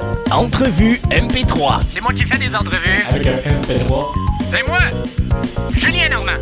Entrevue MP3. C'est moi qui fais des entrevues. Avec un MP3. C'est moi, Julien Normand.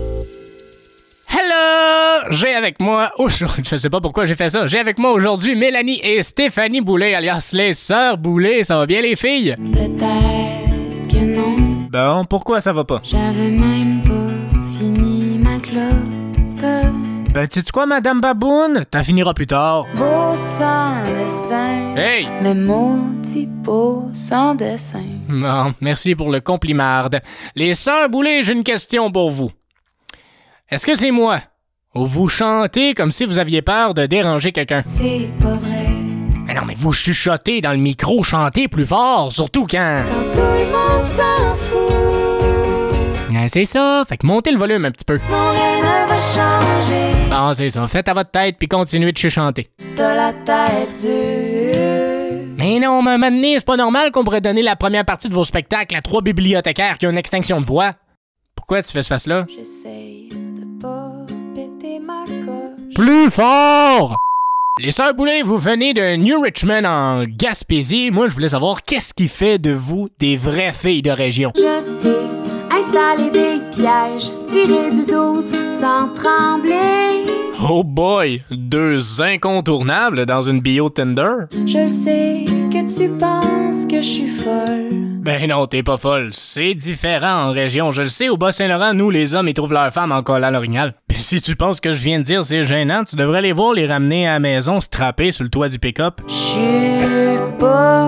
Hello! J'ai avec moi aujourd'hui, je sais pas pourquoi j'ai fait ça, j'ai avec moi aujourd'hui Mélanie et Stéphanie Boulay, alias les sœurs Boulay. Ça va bien les filles? Peut-être que non. Bon, pourquoi ça va pas? J'avais même pas fini ma clope. Ben, sais-tu quoi, Madame Baboune? T'en finiras plus tard. Beau sans dessin. Hey! Mais maudit beau sans dessin. Bon, merci pour le compliment. Les sœurs Boulay, j'ai une question pour vous. Est-ce que c'est moi? Ou vous chantez comme si vous aviez peur de déranger quelqu'un? C'est pas vrai. Mais non, mais vous chuchotez dans le micro, chantez plus fort, surtout quand... Quand tout le monde s'en fout. C'est ça, fait que montez le volume un petit peu. Non, rien ne va changer. Bon, c'est ça, faites à votre tête puis continuez de chuchanter. T'as la tête dure. Mais non, mais maintenant, c'est pas normal qu'on pourrait donner la première partie de vos spectacles à 3 bibliothécaires qui ont une extinction de voix. Pourquoi tu fais ce face-là? J'essaye de pas péter ma coche. Plus fort! Les sœurs Boulay, vous venez de New Richmond en Gaspésie. Moi, je voulais savoir qu'est-ce qui fait de vous des vraies filles de région. Je sais installer des pièges, tirer du 12 sans trembler. Oh boy! 2 incontournables dans une bio Tinder? Je sais que tu penses que je suis folle. Ben non, t'es pas folle. C'est différent en région. Je le sais, au Bas-Saint-Laurent, nous, les hommes, ils trouvent leurs femmes en collant l'orignal. Pis si tu penses que je viens de dire c'est gênant, tu devrais les voir les ramener à la maison strappés sur le toit du pick-up. Je suis pas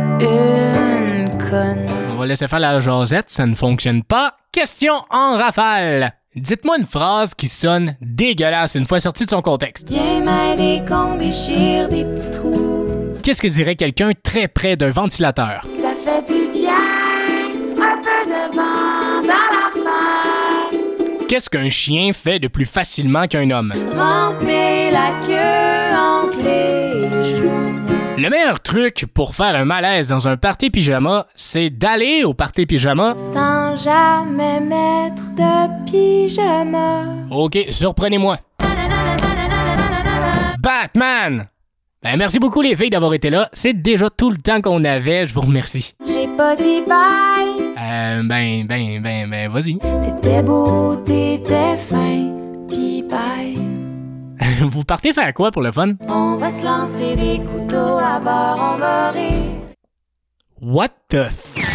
une conne. On va laisser faire la jasette, ça ne fonctionne pas. Question en rafale. Dites-moi une phrase qui sonne dégueulasse une fois sortie de son contexte. Viens m'aider qu'on déchire des petits trous. Qu'est-ce que dirait quelqu'un très près d'un ventilateur? Ça fait du bien, un peu de vent dans la face. Qu'est-ce qu'un chien fait de plus facilement qu'un homme? Ramper la queue entre les genoux. Le meilleur truc pour faire un malaise dans un party pyjama, c'est d'aller au party pyjama. Sans jamais mettre de pyjama. Ok, surprenez-moi. Batman! Ben, merci beaucoup les filles d'avoir été là. C'est déjà tout le temps qu'on avait, je vous remercie. J'ai pas dit bye. Vas-y. T'étais beau, t'étais fin, pis bye. Vous partez faire quoi pour le fun? On va se lancer des couteaux à bord, on va rire. What the f...